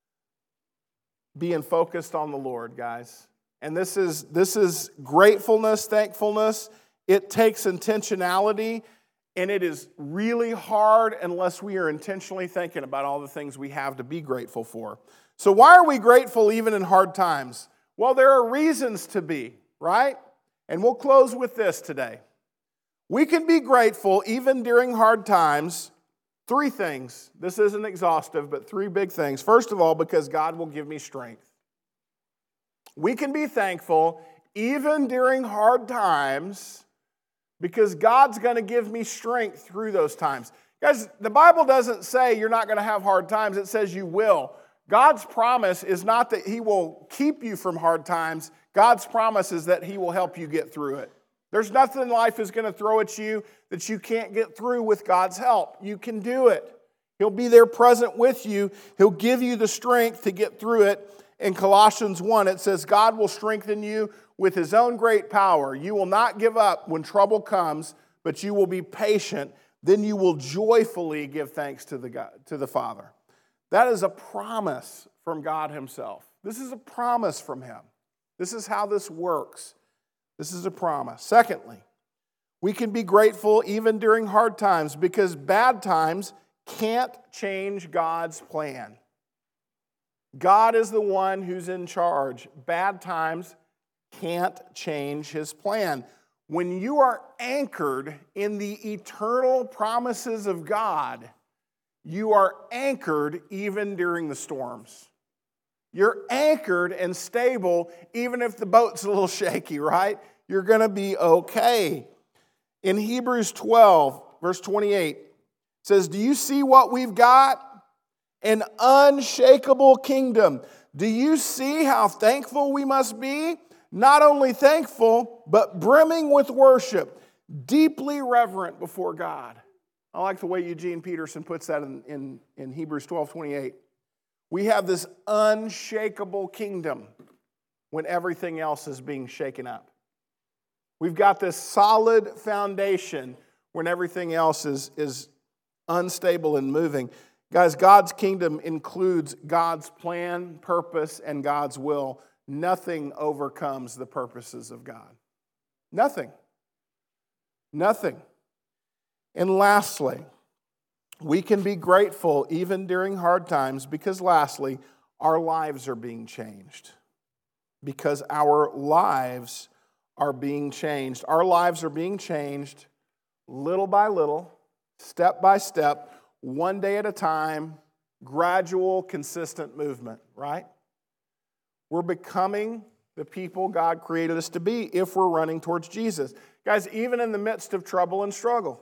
being focused on the Lord, guys. And this is, this is gratefulness, thankfulness. It takes intentionality, and it is really hard unless we are intentionally thinking about all the things we have to be grateful for. So why are we grateful even in hard times? Well, there are reasons to be, right? And we'll close with this today. We can be grateful even during hard times. Three things. This isn't exhaustive, but three big things. First of all, because God will give me strength. We can be thankful even during hard times because God's going to give me strength through those times. Guys, the Bible doesn't say you're not going to have hard times. It says you will. God's promise is not that he will keep you from hard times. God's promise is that he will help you get through it. There's nothing life is going to throw at you that you can't get through with God's help. You can do it. He'll be there present with you. He'll give you the strength to get through it. In Colossians one, it says, God will strengthen you with his own great power. You will not give up when trouble comes, but you will be patient. Then you will joyfully give thanks to the God, to the Father. That is a promise from God himself. This is a promise from him. This is how this works. This is a promise. Secondly, we can be grateful even during hard times because bad times can't change God's plan. God is the one who's in charge. Bad times can't change his plan. When you are anchored in the eternal promises of God, you are anchored even during the storms. You're anchored and stable even if the boat's a little shaky, right? You're going to be okay. In Hebrews twelve, verse twenty-eight, it says, do you see what we've got? An unshakable kingdom. Do you see how thankful we must be? Not only thankful, but brimming with worship, deeply reverent before God. I like the way Eugene Peterson puts that in, in, in Hebrews twelve twenty-eight. We have this unshakable kingdom when everything else is being shaken up. We've got this solid foundation when everything else is, is unstable and moving. Guys, God's kingdom includes God's plan, purpose, and God's will. Nothing overcomes the purposes of God. Nothing. Nothing. And lastly, we can be grateful even during hard times because lastly, our lives are being changed. Because our lives are being changed. Our lives are being changed little by little, step by step, one day at a time, gradual, consistent movement, right? We're becoming the people God created us to be if we're running towards Jesus. Guys, even in the midst of trouble and struggle,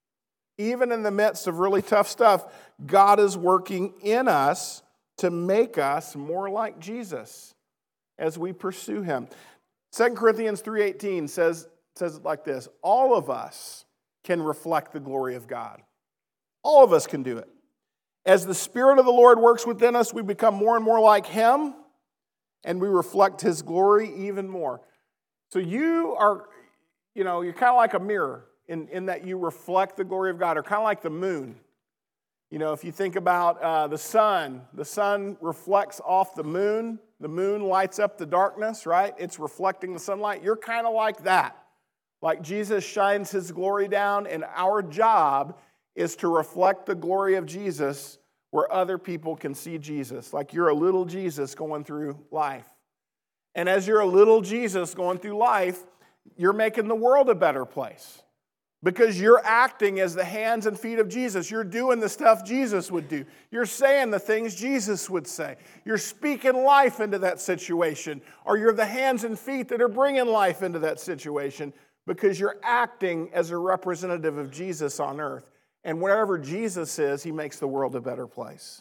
even in the midst of really tough stuff, God is working in us to make us more like Jesus as we pursue him. Second Corinthians three eighteen says, says it like this: all of us can reflect the glory of God. All of us can do it. As the Spirit of the Lord works within us, we become more and more like him, and we reflect his glory even more. So you are, you know, you're kind of like a mirror in, in that you reflect the glory of God, or kind of like the moon. You know, if you think about uh, the sun, the sun reflects off the moon. The moon lights up the darkness, right? It's reflecting the sunlight. You're kind of like that. Like Jesus shines his glory down, and our job is to reflect the glory of Jesus where other people can see Jesus. Like you're a little Jesus going through life. And as you're a little Jesus going through life, you're making the world a better place. Because you're acting as the hands and feet of Jesus. You're doing the stuff Jesus would do. You're saying the things Jesus would say. You're speaking life into that situation. Or you're the hands and feet that are bringing life into that situation. Because you're acting as a representative of Jesus on earth. And wherever Jesus is, he makes the world a better place.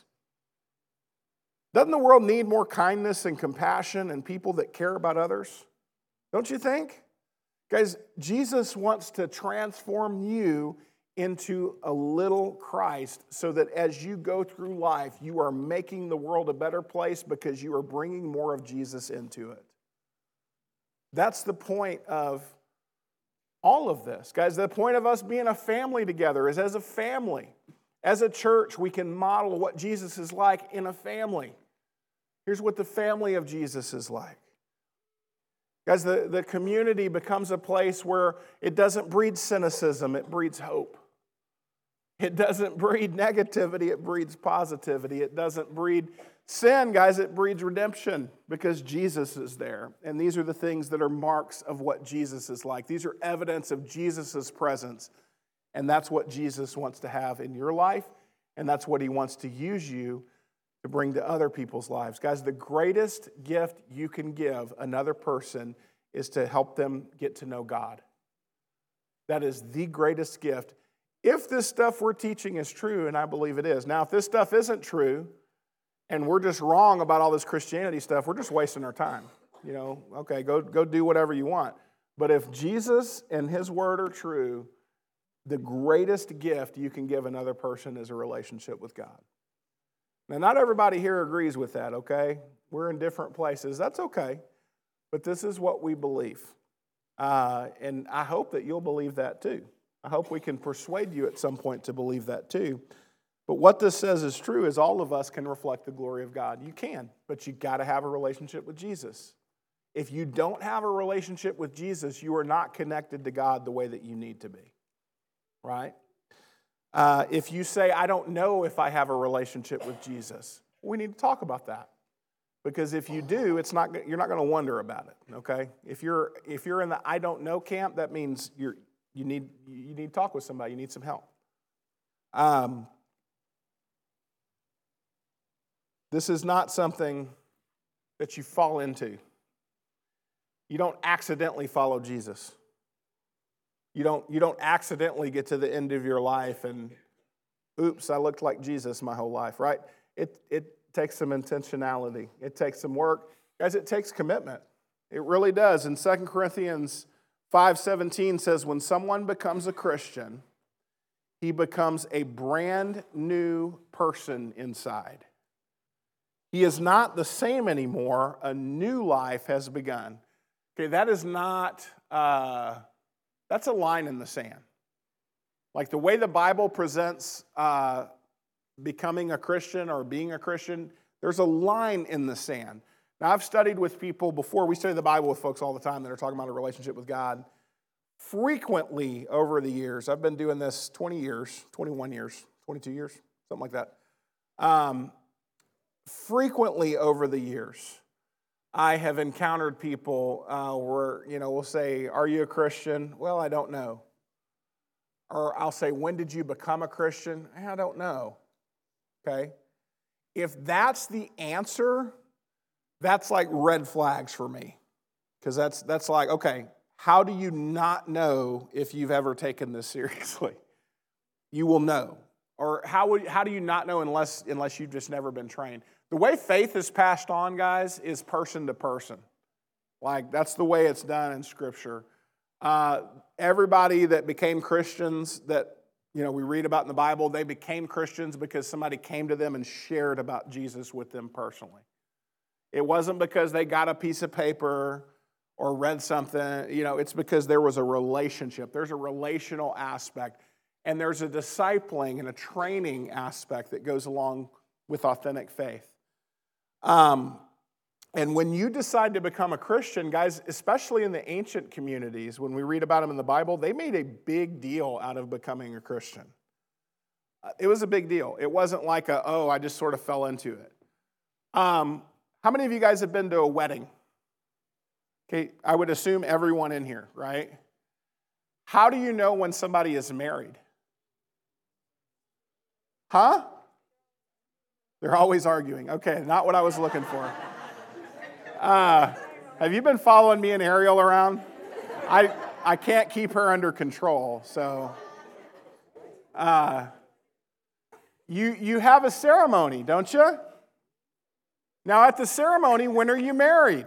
Doesn't the world need more kindness and compassion and people that care about others? Don't you think? Guys, Jesus wants to transform you into a little Christ so that as you go through life, you are making the world a better place because you are bringing more of Jesus into it. That's the point of all of this. Guys, the point of us being a family together is as a family. As a church, we can model what Jesus is like in a family. Here's what the family of Jesus is like. Guys, the, the community becomes a place where it doesn't breed cynicism, it breeds hope. It doesn't breed negativity, it breeds positivity. It doesn't breed sin, guys, it breeds redemption because Jesus is there. And these are the things that are marks of what Jesus is like. These are evidence of Jesus' presence. And that's what Jesus wants to have in your life, and that's what he wants to use you to bring to other people's lives. Guys, the greatest gift you can give another person is to help them get to know God. That is the greatest gift. If this stuff we're teaching is true, and I believe it is. Now, if this stuff isn't true, and we're just wrong about all this Christianity stuff, we're just wasting our time. You know, okay, go, go do whatever you want. But if Jesus and his word are true, the greatest gift you can give another person is a relationship with God. Now, not everybody here agrees with that, okay? We're in different places. That's okay. But this is what we believe. Uh, and I hope that you'll believe that too. I hope we can persuade you at some point to believe that too. But what this says is true is all of us can reflect the glory of God. You can, but you got to have a relationship with Jesus. If you don't have a relationship with Jesus, you are not connected to God the way that you need to be, right? Uh, if you say, I don't know if I have a relationship with Jesus, we need to talk about that. Because if you do, it's not you're not going to wonder about it, okay? If you're if you're in the I don't know camp, that means you're you need you need to talk with somebody. You need some help. Um, this is not something that you fall into. You don't accidentally follow Jesus. You don't, you don't accidentally get to the end of your life and, oops, I looked like Jesus my whole life, right? It, it takes some intentionality. It takes some work. Guys, it takes commitment. It really does. And Second Corinthians five seventeen says, when someone becomes a Christian, he becomes a brand new person inside. He is not the same anymore. A new life has begun. Okay, that is not... Uh, That's a line in the sand. Like the way the Bible presents uh, becoming a Christian or being a Christian, there's a line in the sand. Now, I've studied with people before. We study the Bible with folks all the time that are talking about a relationship with God. Frequently over the years, I've been doing this twenty years, twenty-one years, twenty-two years, something like that. Um, frequently over the years, I have encountered people uh, where, you know, we'll say, are you a Christian? Well, I don't know. Or I'll say, when did you become a Christian? I don't know. Okay? If that's the answer, that's like red flags for me. Because that's that's like, okay, how do you not know if you've ever taken this seriously? You will know. Or how would how do you not know unless unless you've just never been trained? The way faith is passed on, guys, is person to person. Like, that's the way it's done in Scripture. Uh, everybody that became Christians that, you know, we read about in the Bible, they became Christians because somebody came to them and shared about Jesus with them personally. It wasn't because they got a piece of paper or read something. You know, it's because there was a relationship. There's a relational aspect. And there's a discipling and a training aspect that goes along with authentic faith. Um, and when you decide to become a Christian, guys, especially in the ancient communities, when we read about them in the Bible, they made a big deal out of becoming a Christian. Uh, it was a big deal. It wasn't like a, oh, I just sort of fell into it. Um, how many of you guys have been to a wedding? Okay, I would assume everyone in here, right? How do you know when somebody is married? Huh? They're always arguing. Okay, not what I was looking for. Uh, have you been following me and Ariel around? I I can't keep her under control, so uh, you you have a ceremony, don't you? Now, at the ceremony, when are you married?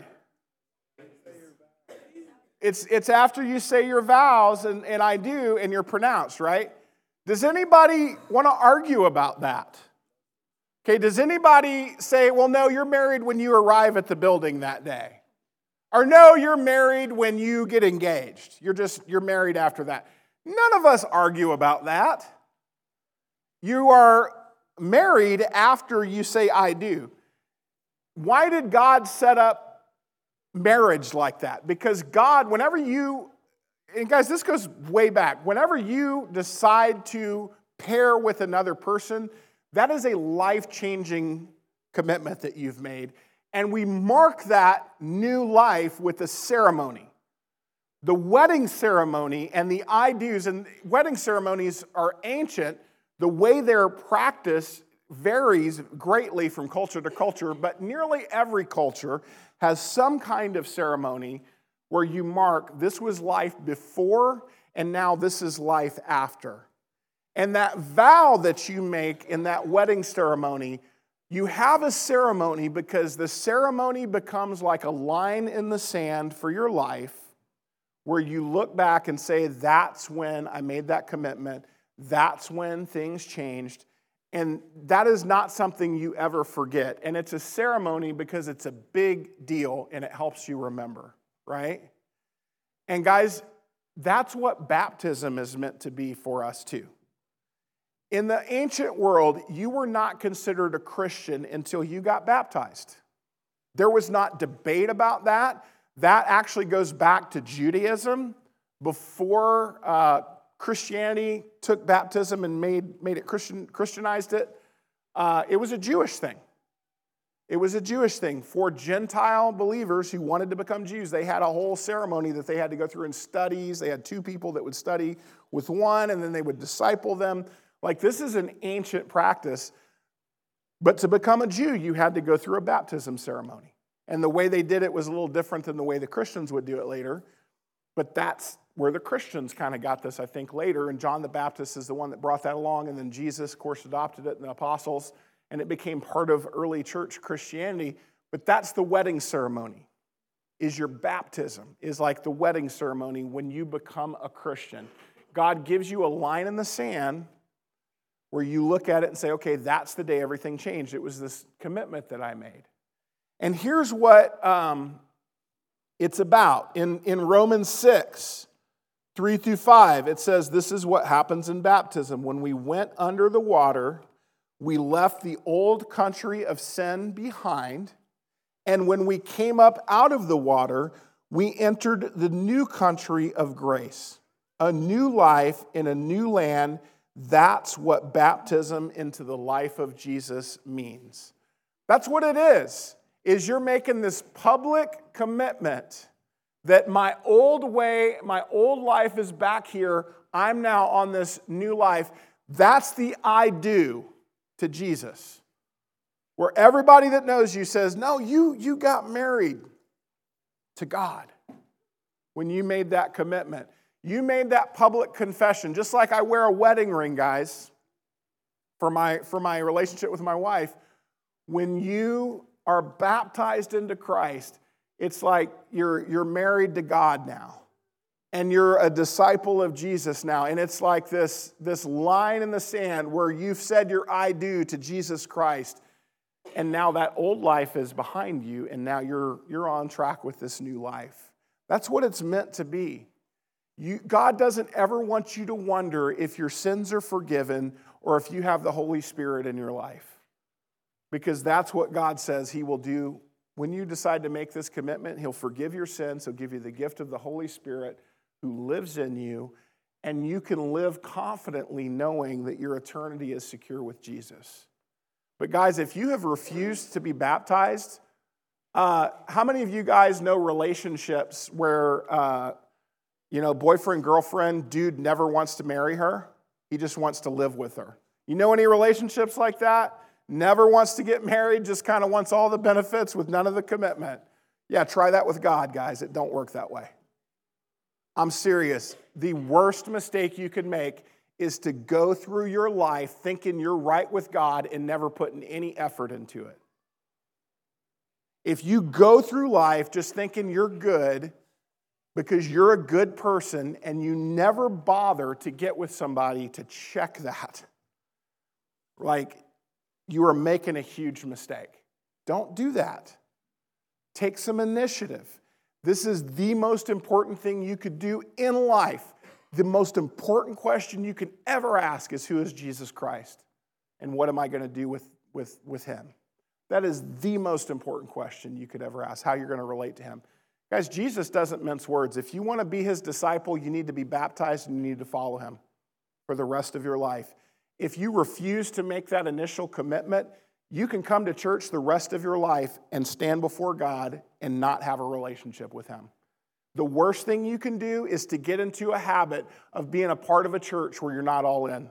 It's it's after you say your vows, and, and I do, and you're pronounced, right? Does anybody want to argue about that? Okay, does anybody say, well, no, you're married when you arrive at the building that day? Or no, you're married when you get engaged. You're just, you're married after that. None of us argue about that. You are married after you say, I do. Why did God set up marriage like that? Because God, whenever you, and guys, this goes way back, whenever you decide to pair with another person, that is a life-changing commitment that you've made. And we mark that new life with a ceremony. The wedding ceremony and the I do's, and wedding ceremonies are ancient. The way they're practiced varies greatly from culture to culture, but nearly every culture has some kind of ceremony where you mark this was life before and now this is life after. And that vow that you make in that wedding ceremony, you have a ceremony because the ceremony becomes like a line in the sand for your life where you look back and say, that's when I made that commitment. That's when things changed. And that is not something you ever forget. And it's a ceremony because it's a big deal and it helps you remember, right? And guys, that's what baptism is meant to be for us too. In the ancient world, you were not considered a Christian until you got baptized. There was not debate about that. That actually goes back to Judaism. Before uh, Christianity took baptism and made, made it Christian, Christianized it, uh, it was a Jewish thing. It was a Jewish thing. For Gentile believers who wanted to become Jews, they had a whole ceremony that they had to go through in studies. They had two people that would study with one, and then they would disciple them. Like, this is an ancient practice. But to become a Jew, you had to go through a baptism ceremony. And the way they did it was a little different than the way the Christians would do it later. But that's where the Christians kind of got this, I think, later. And John the Baptist is the one that brought that along. And then Jesus, of course, adopted it, and the apostles. And it became part of early church Christianity. But that's the wedding ceremony, is your baptism, is like the wedding ceremony when you become a Christian. God gives you a line in the sand where you look at it and say, okay, that's the day everything changed. It was this commitment that I made. And here's what um, it's about. In, in Romans six, three through five, it says, this is what happens in baptism. When we went under the water, We left the old country of sin behind, and when we came up out of the water, we entered the new country of grace, a new life in a new land. That's what baptism into the life of Jesus means. That's what it is, is you're making this public commitment that my old way, my old life is back here. I'm now on this new life. That's the I do to Jesus. Where everybody that knows you says, no, you, you got married to God when you made that commitment. You made that public confession, just like I wear a wedding ring, guys, for my, for my relationship with my wife. When you are baptized into Christ, it's like you're, you're married to God now. And you're a disciple of Jesus now. And it's like this, this line in the sand where you've said your I do to Jesus Christ. And now that old life is behind you, and now you're, you're on track with this new life. That's what it's meant to be. You, God doesn't ever want you to wonder if your sins are forgiven or if you have the Holy Spirit in your life. Because that's what God says He will do. When you decide to make this commitment, He'll forgive your sins. He'll give you the gift of the Holy Spirit who lives in you, and you can live confidently knowing that your eternity is secure with Jesus. But guys, if you have refused to be baptized, uh, how many of you guys know relationships where, uh, you know, boyfriend, girlfriend, dude never wants to marry her? He just wants to live with her. You know any relationships like that? Never wants to get married, just kind of wants all the benefits with none of the commitment. Yeah, try that with God, guys. It don't work that way. I'm serious. The worst mistake you can make is to go through your life thinking you're right with God and never putting any effort into it. If you go through life just thinking you're good because you're a good person and you never bother to get with somebody to check that, like, you are making a huge mistake. Don't do that. Take some initiative. This is the most important thing you could do in life. The most important question you can ever ask is, who is Jesus Christ? And what am I going to do with, with, with Him? That is the most important question you could ever ask, how you're going to relate to Him. Guys, Jesus doesn't mince words. If you want to be His disciple, you need to be baptized and you need to follow Him for the rest of your life. If you refuse to make that initial commitment, you can come to church the rest of your life and stand before God and not have a relationship with Him. The worst thing you can do is to get into a habit of being a part of a church where you're not all in.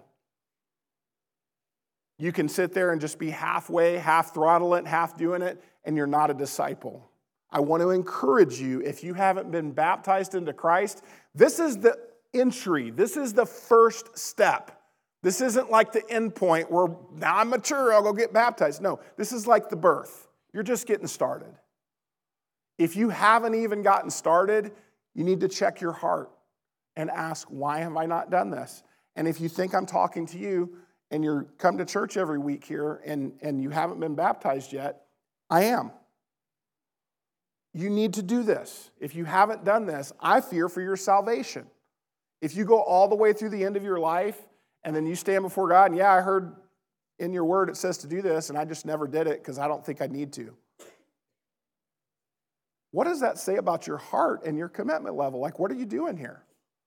You can sit there and just be halfway, half throttle it, half doing it, and you're not a disciple. I want to encourage you, if you haven't been baptized into Christ, this is the entry. This is the first step. This isn't like the end point where now I'm mature, I'll go get baptized. No, this is like the birth. You're just getting started. If you haven't even gotten started, you need to check your heart and ask, why have I not done this? And if you think I'm talking to you and you're come to church every week here and, and you haven't been baptized yet, I am. You need to do this. If you haven't done this, I fear for your salvation. If you go all the way through the end of your life and then you stand before God and, yeah, I heard in your word it says to do this and I just never did it because I don't think I need to. What does that say about your heart and your commitment level? Like, what are you doing here?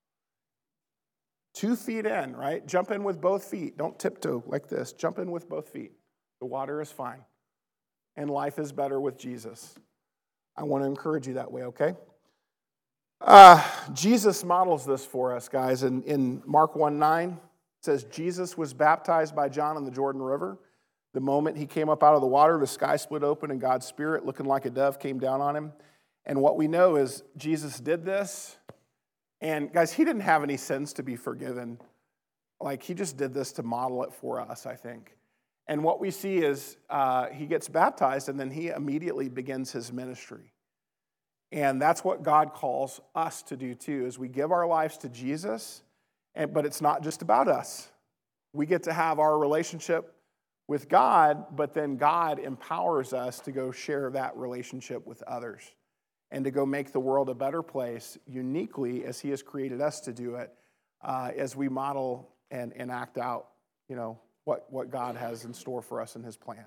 Two feet in, right? Jump in with both feet. Don't tiptoe like this. Jump in with both feet. The water is fine. And life is better with Jesus. I want to encourage you that way, okay? Uh, Jesus models this for us, guys. In, in Mark one nine, it says, Jesus was baptized by John in the Jordan River. The moment he came up out of the water, the sky split open and God's Spirit, looking like a dove, came down on him. And what we know is Jesus did this. And guys, he didn't have any sins to be forgiven. Like, he just did this to model it for us, I think. And what we see is uh, he gets baptized and then he immediately begins his ministry. And that's what God calls us to do too, is we give our lives to Jesus, and, but it's not just about us. We get to have our relationship with God, but then God empowers us to go share that relationship with others and to go make the world a better place uniquely as he has created us to do it, uh, as we model and, and act out, you know, what, what God has in store for us in his plan.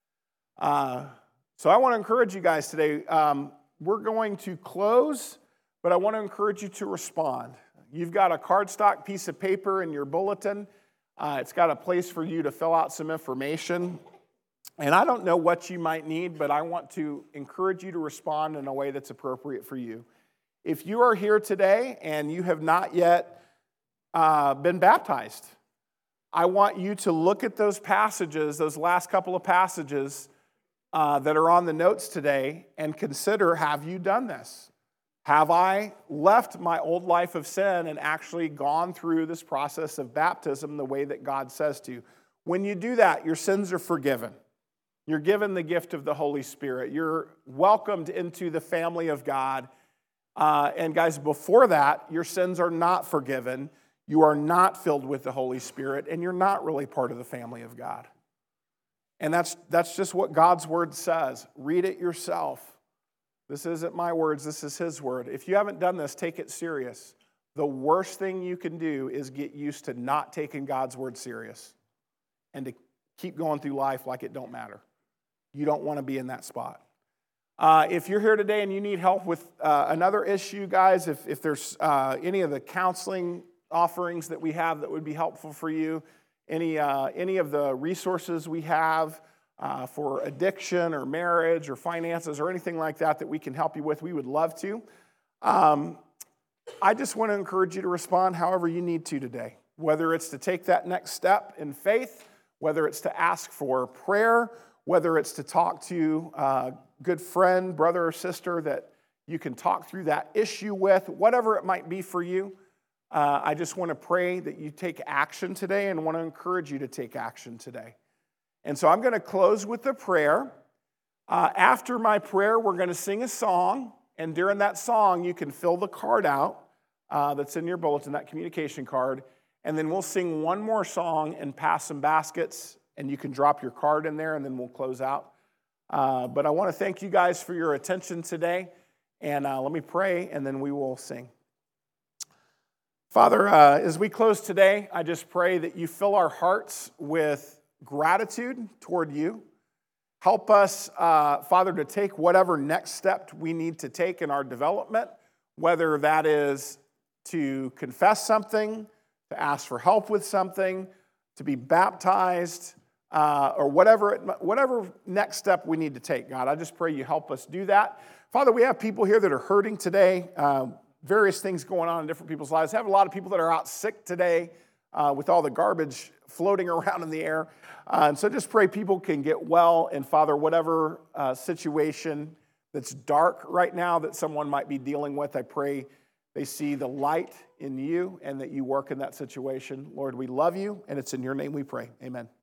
Uh, so I want to encourage you guys today. Um, we're going to close, but I want to encourage you to respond. You've got a cardstock piece of paper in your bulletin. Uh, it's got a place for you to fill out some information. And I don't know what you might need, but I want to encourage you to respond in a way that's appropriate for you. If you are here today and you have not yet uh, been baptized, I want you to look at those passages, those last couple of passages uh, that are on the notes today, and consider, have you done this? Have I left my old life of sin and actually gone through this process of baptism the way that God says to? When you do that, your sins are forgiven. You're given the gift of the Holy Spirit. You're welcomed into the family of God. Uh, and guys, before that, your sins are not forgiven. You are not filled with the Holy Spirit, and you're not really part of the family of God. And that's, that's just what God's word says. Read it yourself. This isn't my words, this is his word. If you haven't done this, take it serious. The worst thing you can do is get used to not taking God's word serious and to keep going through life like it don't matter. You don't want to be in that spot. Uh, if you're here today and you need help with uh, another issue, guys, if, if there's uh, any of the counseling offerings that we have that would be helpful for you, any, uh, any of the resources we have, Uh, for addiction or marriage or finances or anything like that that we can help you with, we would love to. Um, I just want to encourage you to respond however you need to today, whether it's to take that next step in faith, whether it's to ask for prayer, whether it's to talk to a good friend, brother or sister that you can talk through that issue with, whatever it might be for you. Uh, I just want to pray that you take action today and want to encourage you to take action today. And so I'm going to close with a prayer. Uh, after my prayer, we're going to sing a song. And during that song, you can fill the card out uh, that's in your bulletin, that communication card. And then we'll sing one more song and pass some baskets. And you can drop your card in there, and then we'll close out. Uh, but I want to thank you guys for your attention today. And uh, let me pray, and then we will sing. Father, uh, as we close today, I just pray that you fill our hearts with gratitude toward you. Help us, uh, Father, to take whatever next step we need to take in our development, whether that is to confess something, to ask for help with something, to be baptized, uh, or whatever, it, whatever next step we need to take, God. I just pray you help us do that. Father, we have people here that are hurting today, uh, various things going on in different people's lives. We have a lot of people that are out sick today uh, with all the garbage floating around in the air. Uh, and so just pray people can get well. And Father, whatever uh, situation that's dark right now that someone might be dealing with, I pray they see the light in you and that you work in that situation. Lord, we love you, and it's in your name we pray. Amen.